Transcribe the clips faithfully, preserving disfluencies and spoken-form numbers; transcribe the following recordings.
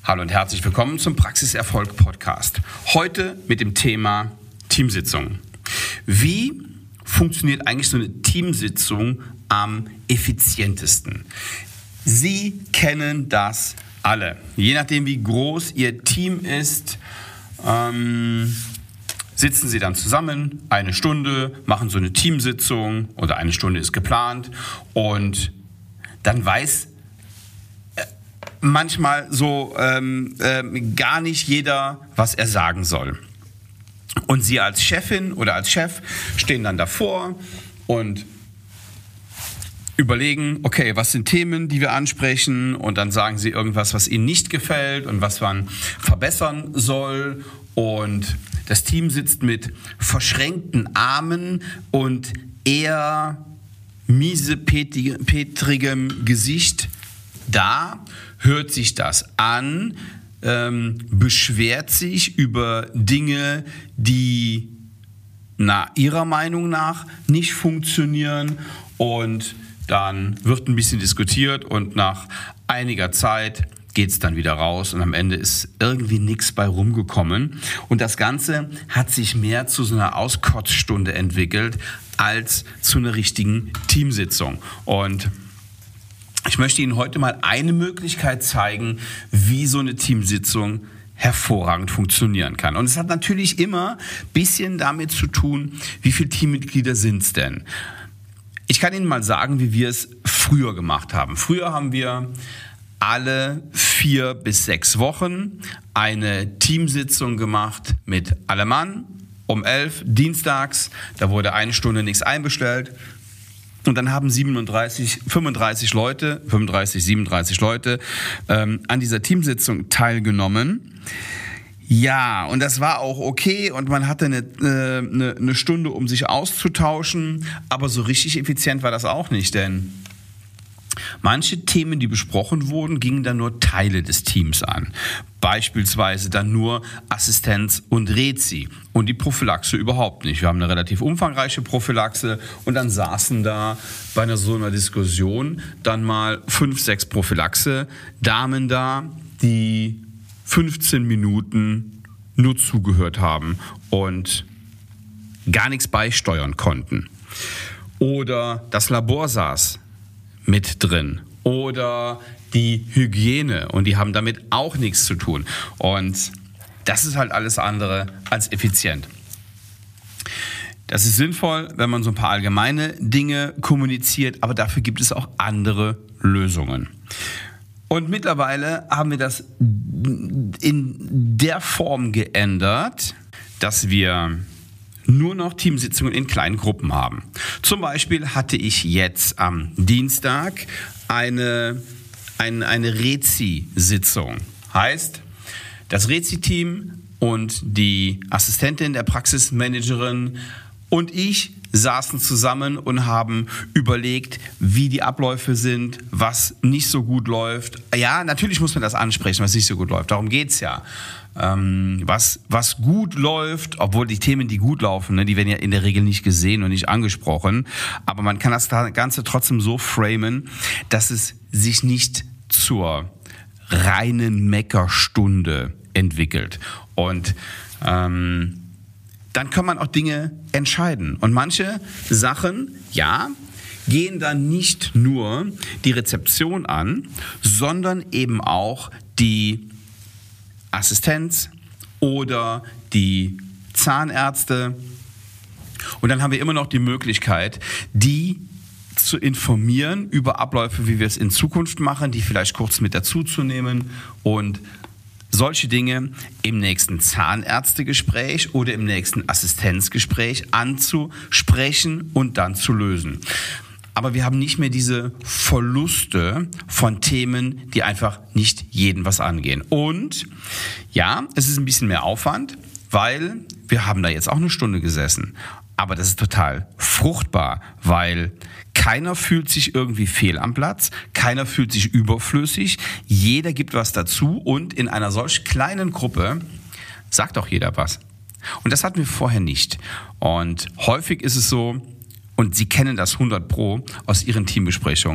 Hallo und herzlich willkommen zum Praxiserfolg Podcast. Heute mit dem Thema Teamsitzung. Wie funktioniert eigentlich so eine Teamsitzung am effizientesten? Sie kennen das alle. Je nachdem, wie groß Ihr Team ist, ähm, sitzen Sie dann zusammen, eine Stunde, machen so eine Teamsitzung oder eine Stunde ist geplant und dann weiß manchmal so ähm, ähm, gar nicht jeder, was er sagen soll. Und Sie als Chefin oder als Chef stehen dann davor und überlegen, okay, was sind Themen, die wir ansprechen, und dann sagen Sie irgendwas, was Ihnen nicht gefällt und was man verbessern soll, und das Team sitzt mit verschränkten Armen und eher miesepetrigem Gesicht da, hört sich das an, ähm, beschwert sich über Dinge, die na, ihrer Meinung nach nicht funktionieren, und dann wird ein bisschen diskutiert und nach einiger Zeit geht es dann wieder raus und am Ende ist irgendwie nichts bei rumgekommen. Und das Ganze hat sich mehr zu so einer Auskotzstunde entwickelt als zu einer richtigen Teamsitzung. Und ich möchte Ihnen heute mal eine Möglichkeit zeigen, wie so eine Teamsitzung hervorragend funktionieren kann. Und es hat natürlich immer ein bisschen damit zu tun, wie viele Teammitglieder sind es denn? Ich kann Ihnen mal sagen, wie wir es früher gemacht haben. Früher haben wir alle vier bis sechs Wochen eine Teamsitzung gemacht mit allem Mann um elf dienstags. Da wurde eine Stunde nichts einbestellt. Und dann haben siebenunddreißig, fünfunddreißig Leute, fünfunddreißig, siebenunddreißig Leute ähm, an dieser Teamsitzung teilgenommen. Ja, und das war auch okay und man hatte eine, äh, eine, eine Stunde, um sich auszutauschen, aber so richtig effizient war das auch nicht, denn manche Themen, die besprochen wurden, gingen dann nur Teile des Teams an. Beispielsweise dann nur Assistenz und Rezi und die Prophylaxe überhaupt nicht. Wir haben eine relativ umfangreiche Prophylaxe und dann saßen da bei einer so einer Diskussion dann mal fünf, sechs Prophylaxe-Damen da, die fünfzehn Minuten nur zugehört haben und gar nichts beisteuern konnten. Oder das Labor saß mit drin oder die Hygiene und die haben damit auch nichts zu tun. Und das ist halt alles andere als effizient. Das ist sinnvoll, wenn man so ein paar allgemeine Dinge kommuniziert, aber dafür gibt es auch andere Lösungen. Und mittlerweile haben wir das in der Form geändert, dass wir nur noch Teamsitzungen in kleinen Gruppen haben. Zum Beispiel hatte ich jetzt am Dienstag eine, eine, eine Rezi-Sitzung. Heißt, das Rezi-Team und die Assistentin der Praxismanagerin und ich saßen zusammen und haben überlegt, wie die Abläufe sind, was nicht so gut läuft. Ja, natürlich muss man das ansprechen, was nicht so gut läuft. Darum geht's ja. Ähm, was, was gut läuft, obwohl die Themen, die gut laufen, ne, die werden ja in der Regel nicht gesehen und nicht angesprochen. Aber man kann das Ganze trotzdem so framen, dass es sich nicht zur reinen Meckerstunde entwickelt. Und ähm, dann kann man auch Dinge entscheiden. Und manche Sachen, ja, gehen dann nicht nur die Rezeption an, sondern eben auch die Assistenz oder die Zahnärzte. Und dann haben wir immer noch die Möglichkeit, die zu informieren über Abläufe, wie wir es in Zukunft machen, die vielleicht kurz mit dazuzunehmen und solche Dinge im nächsten Zahnärztegespräch oder im nächsten Assistenzgespräch anzusprechen und dann zu lösen. Aber wir haben nicht mehr diese Verluste von Themen, die einfach nicht jeden was angehen. Und ja, es ist ein bisschen mehr Aufwand, weil wir haben da jetzt auch eine Stunde gesessen. Aber das ist total fruchtbar, weil keiner fühlt sich irgendwie fehl am Platz, keiner fühlt sich überflüssig, jeder gibt was dazu und in einer solch kleinen Gruppe sagt auch jeder was. Und das hatten wir vorher nicht. Und häufig ist es so, und Sie kennen das hundert Pro aus Ihren Teambesprechungen,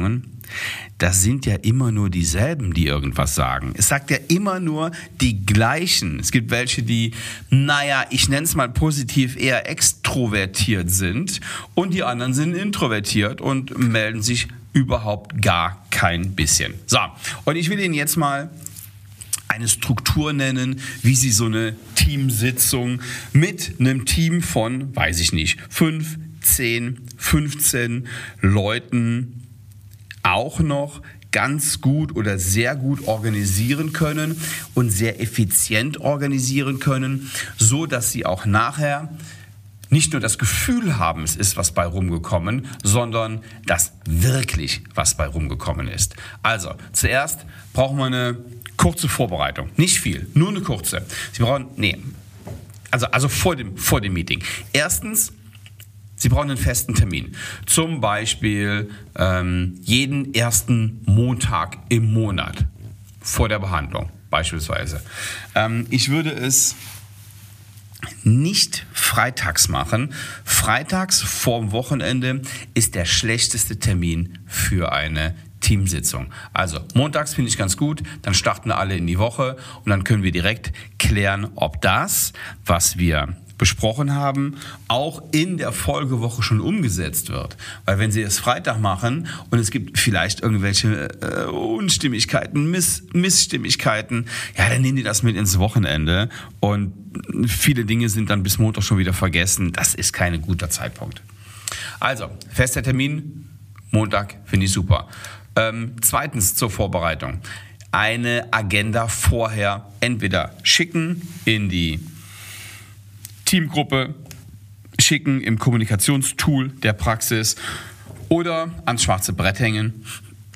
das sind ja immer nur dieselben, die irgendwas sagen. Es sagt ja immer nur die gleichen. Es gibt welche, die, naja, ich nenne es mal positiv, eher extrovertiert sind und die anderen sind introvertiert und melden sich überhaupt gar kein bisschen. So, und ich will Ihnen jetzt mal eine Struktur nennen, wie Sie so eine Teamsitzung mit einem Team von, weiß ich nicht, fünf, zehn, fünfzehn Leuten auch noch ganz gut oder sehr gut organisieren können und sehr effizient organisieren können, so dass Sie auch nachher nicht nur das Gefühl haben, es ist was bei rumgekommen, sondern dass wirklich was bei rumgekommen ist. Also, zuerst brauchen wir eine kurze Vorbereitung. Nicht viel, nur eine kurze. Sie brauchen, nee, also, also vor dem, vor dem Meeting. Erstens, Sie brauchen einen festen Termin. Zum Beispiel ähm, jeden ersten Montag im Monat vor der Behandlung beispielsweise. Ähm, ich würde es nicht freitags machen. Freitags vorm Wochenende ist der schlechteste Termin für eine Teamsitzung. Also montags finde ich ganz gut, dann starten alle in die Woche und dann können wir direkt klären, ob das, was wir besprochen haben, auch in der Folgewoche schon umgesetzt wird. Weil wenn Sie es Freitag machen und es gibt vielleicht irgendwelche äh, Unstimmigkeiten, Miss, Missstimmigkeiten, ja, dann nehmen die das mit ins Wochenende und viele Dinge sind dann bis Montag schon wieder vergessen. Das ist kein guter Zeitpunkt. Also, fester Termin, Montag, finde ich super. Ähm, zweitens zur Vorbereitung. Eine Agenda vorher entweder schicken in die Teamgruppe, schicken im Kommunikationstool der Praxis oder ans schwarze Brett hängen.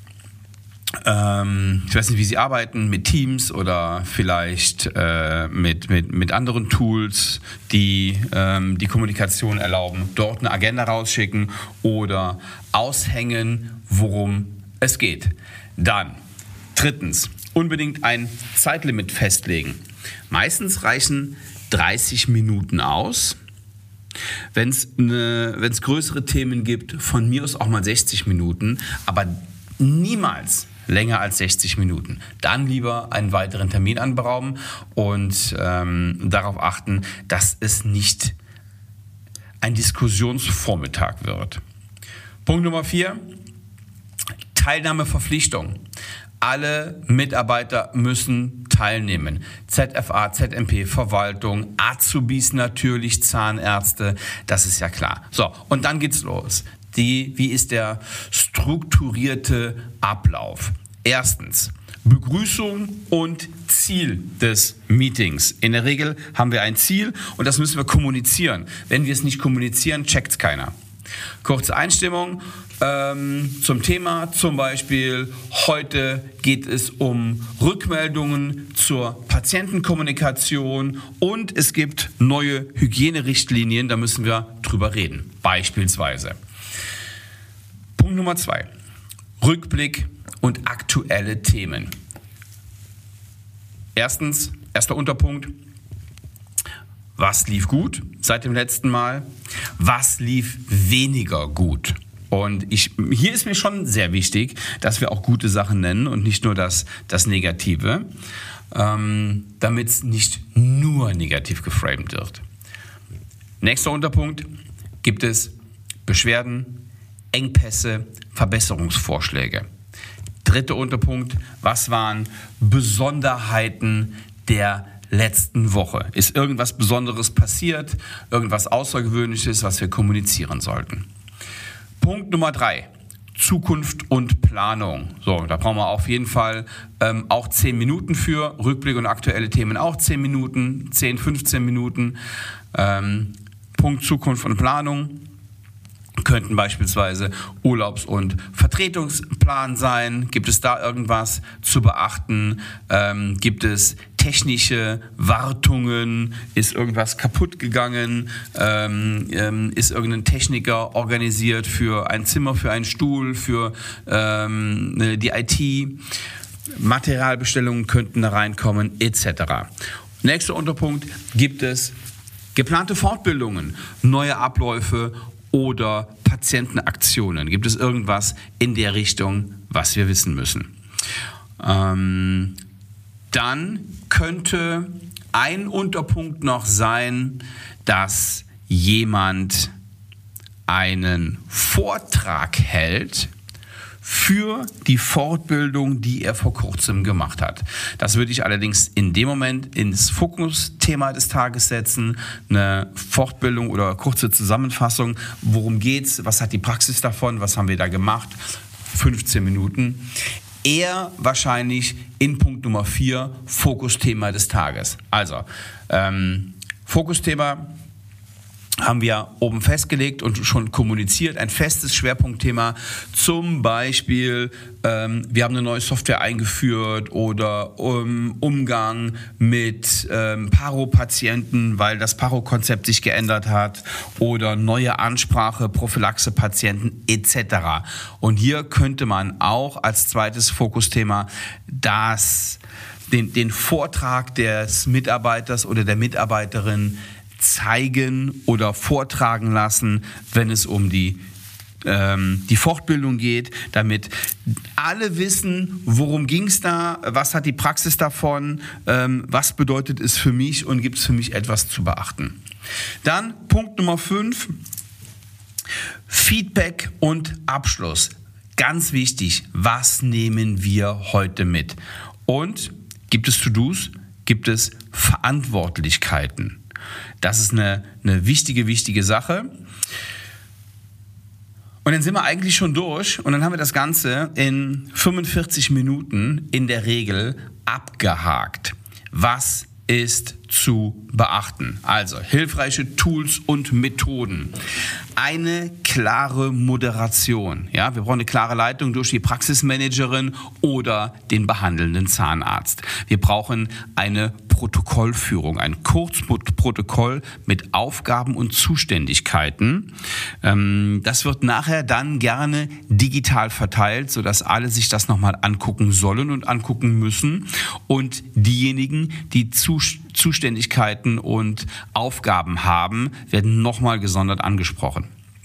Ähm, ich weiß nicht, wie Sie arbeiten, mit Teams oder vielleicht äh, mit, mit, mit anderen Tools, die ähm, die Kommunikation erlauben. Dort eine Agenda rausschicken oder aushängen, worum es geht. Dann, drittens, unbedingt ein Zeitlimit festlegen. Meistens reichen dreißig Minuten aus. Wenn es ne, wenn's größere Themen gibt, von mir aus auch mal sechzig Minuten, aber niemals länger als sechzig Minuten. Dann lieber einen weiteren Termin anberaumen und ähm, darauf achten, dass es nicht ein Diskussionsvormittag wird. Punkt Nummer vier, Teilnahmeverpflichtung. Alle Mitarbeiter müssen teilnehmen. Z F A, Z M P, Verwaltung, Azubis natürlich, Zahnärzte, das ist ja klar. So, und dann geht's los. Die, wie ist der strukturierte Ablauf? Erstens, Begrüßung und Ziel des Meetings. In der Regel haben wir ein Ziel und das müssen wir kommunizieren. Wenn wir es nicht kommunizieren, checkt's keiner. Kurze Einstimmung ähm, zum Thema, zum Beispiel heute geht es um Rückmeldungen zur Patientenkommunikation und es gibt neue Hygienerichtlinien, da müssen wir drüber reden, beispielsweise. Punkt Nummer zwei, Rückblick und aktuelle Themen. Erstens, erster Unterpunkt, was lief gut seit dem letzten Mal? Was lief weniger gut? Und ich, hier ist mir schon sehr wichtig, dass wir auch gute Sachen nennen und nicht nur das, das Negative, ähm, damit es nicht nur negativ geframed wird. Nächster Unterpunkt, gibt es Beschwerden, Engpässe, Verbesserungsvorschläge. Dritter Unterpunkt, was waren Besonderheiten der letzten Woche? Ist irgendwas Besonderes passiert, irgendwas Außergewöhnliches, was wir kommunizieren sollten? Punkt Nummer drei, Zukunft und Planung. So, da brauchen wir auf jeden Fall ähm, auch zehn Minuten für. Rückblick und aktuelle Themen auch zehn Minuten, zehn, fünfzehn Minuten. Ähm, Punkt Zukunft und Planung. Könnten beispielsweise Urlaubs- und Vertretungsplan sein. Gibt es da irgendwas zu beachten? Ähm, gibt es technische Wartungen? Ist irgendwas kaputt gegangen? Ähm, ähm, ist irgendein Techniker organisiert für ein Zimmer, für einen Stuhl, für ähm, die I T? Materialbestellungen könnten da reinkommen, et cetera. Nächster Unterpunkt, gibt es geplante Fortbildungen, neue Abläufe oder Patientenaktionen? Gibt es irgendwas in der Richtung, was wir wissen müssen. Ähm, dann könnte ein Unterpunkt noch sein, dass jemand einen Vortrag hält für die Fortbildung, die er vor kurzem gemacht hat. Das würde ich allerdings in dem Moment ins Fokusthema des Tages setzen. Eine Fortbildung oder kurze Zusammenfassung. Worum geht's? Was hat die Praxis davon? Was haben wir da gemacht? fünfzehn Minuten. Eher wahrscheinlich in Punkt Nummer vier, Fokusthema des Tages. Also, ähm, Fokusthema haben wir oben festgelegt und schon kommuniziert, ein festes Schwerpunktthema, zum Beispiel, ähm, wir haben eine neue Software eingeführt oder um, Umgang mit ähm, Paro-Patienten, weil das Paro-Konzept sich geändert hat oder neue Ansprache, Prophylaxe-Patienten et cetera. Und hier könnte man auch als zweites Fokusthema das, den, den Vortrag des Mitarbeiters oder der Mitarbeiterin zeigen oder vortragen lassen, wenn es um die, ähm, die Fortbildung geht, damit alle wissen, worum ging es da, was hat die Praxis davon, ähm, was bedeutet es für mich und gibt es für mich etwas zu beachten. Dann Punkt Nummer fünf, Feedback und Abschluss. Ganz wichtig, was nehmen wir heute mit? Und gibt es To-Dos, gibt es Verantwortlichkeiten? Das ist eine, eine wichtige, wichtige Sache. Und dann sind wir eigentlich schon durch und dann haben wir das Ganze in fünfundvierzig Minuten in der Regel abgehakt. Was ist zu beachten? Also hilfreiche Tools und Methoden. Eine klare Moderation. Ja, wir brauchen eine klare Leitung durch die Praxismanagerin oder den behandelnden Zahnarzt. Wir brauchen eine Protokollführung, ein Kurzprotokoll mit Aufgaben und Zuständigkeiten. Das wird nachher dann gerne digital verteilt, sodass alle sich das nochmal angucken sollen und angucken müssen. Und diejenigen, die Zuständigkeiten und Aufgaben haben, werden nochmal gesondert angesprochen.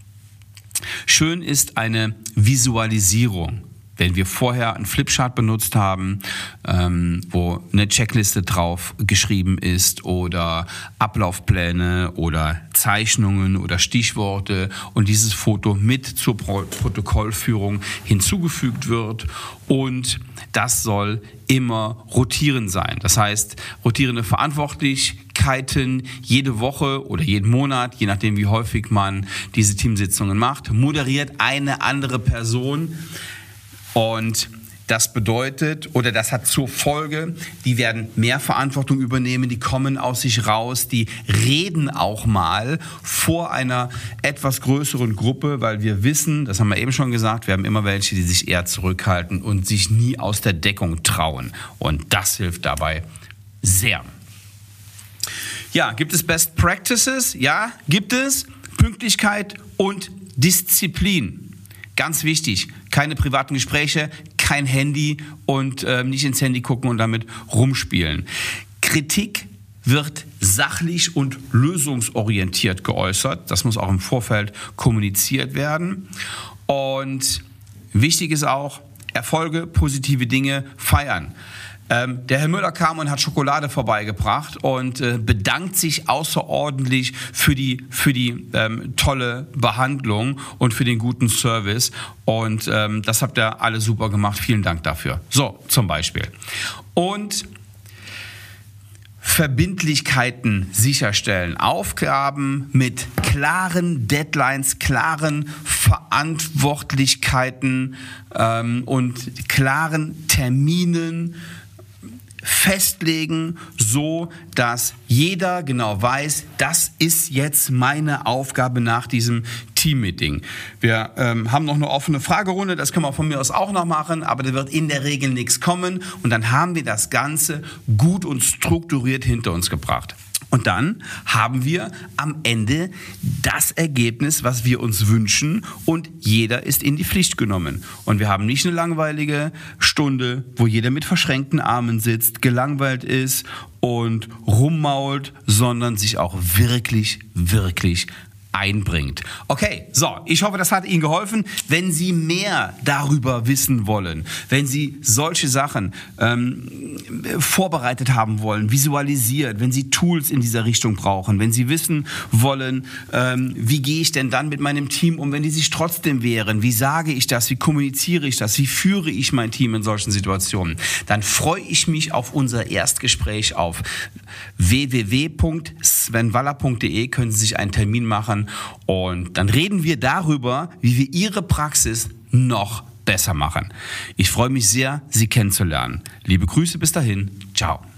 Schön ist eine Visualisierung. Wenn wir vorher einen Flipchart benutzt haben, ähm, wo eine Checkliste drauf geschrieben ist oder Ablaufpläne oder Zeichnungen oder Stichworte und dieses Foto mit zur Pro- Protokollführung hinzugefügt wird und das soll immer rotierend sein. Das heißt, rotierende Verantwortlichkeiten jede Woche oder jeden Monat, je nachdem wie häufig man diese Teamsitzungen macht, moderiert eine andere Person. Und das bedeutet, oder das hat zur Folge, die werden mehr Verantwortung übernehmen, die kommen aus sich raus, die reden auch mal vor einer etwas größeren Gruppe, weil wir wissen, das haben wir eben schon gesagt, wir haben immer welche, die sich eher zurückhalten und sich nie aus der Deckung trauen. Und das hilft dabei sehr. Ja, gibt es Best Practices? Ja, gibt es. Pünktlichkeit und Disziplin. Ganz wichtig, keine privaten Gespräche, kein Handy und äh, nicht ins Handy gucken und damit rumspielen. Kritik wird sachlich und lösungsorientiert geäußert. Das muss auch im Vorfeld kommuniziert werden. Und wichtig ist auch, Erfolge, positive Dinge feiern. Ähm, der Herr Müller kam und hat Schokolade vorbeigebracht und äh, bedankt sich außerordentlich für die, für die ähm, tolle Behandlung und für den guten Service. Und ähm, das habt ihr alle super gemacht. Vielen Dank dafür. So, zum Beispiel. Und Verbindlichkeiten sicherstellen. Aufgaben mit klaren Deadlines, klaren Verantwortlichkeiten ähm, und klaren Terminen festlegen, so dass jeder genau weiß, das ist jetzt meine Aufgabe nach diesem Teammeeting. Wir ähm, haben noch eine offene Fragerunde, das können wir von mir aus auch noch machen, aber da wird in der Regel nichts kommen und dann haben wir das Ganze gut und strukturiert hinter uns gebracht. Und dann haben wir am Ende das Ergebnis, was wir uns wünschen und jeder ist in die Pflicht genommen. Und wir haben nicht eine langweilige Stunde, wo jeder mit verschränkten Armen sitzt, gelangweilt ist und rummault, sondern sich auch wirklich, wirklich einbringt. Okay, so, ich hoffe, das hat Ihnen geholfen. Wenn Sie mehr darüber wissen wollen, wenn Sie solche Sachen ähm, vorbereitet haben wollen, visualisiert, wenn Sie Tools in dieser Richtung brauchen, wenn Sie wissen wollen, ähm, wie gehe ich denn dann mit meinem Team um, wenn die sich trotzdem wehren, wie sage ich das, wie kommuniziere ich das, wie führe ich mein Team in solchen Situationen, dann freue ich mich auf unser Erstgespräch auf w w w punkt sven waller punkt d e, können Sie sich einen Termin machen und dann reden wir darüber, wie wir Ihre Praxis noch besser machen. Ich freue mich sehr, Sie kennenzulernen. Liebe Grüße, bis dahin. Ciao.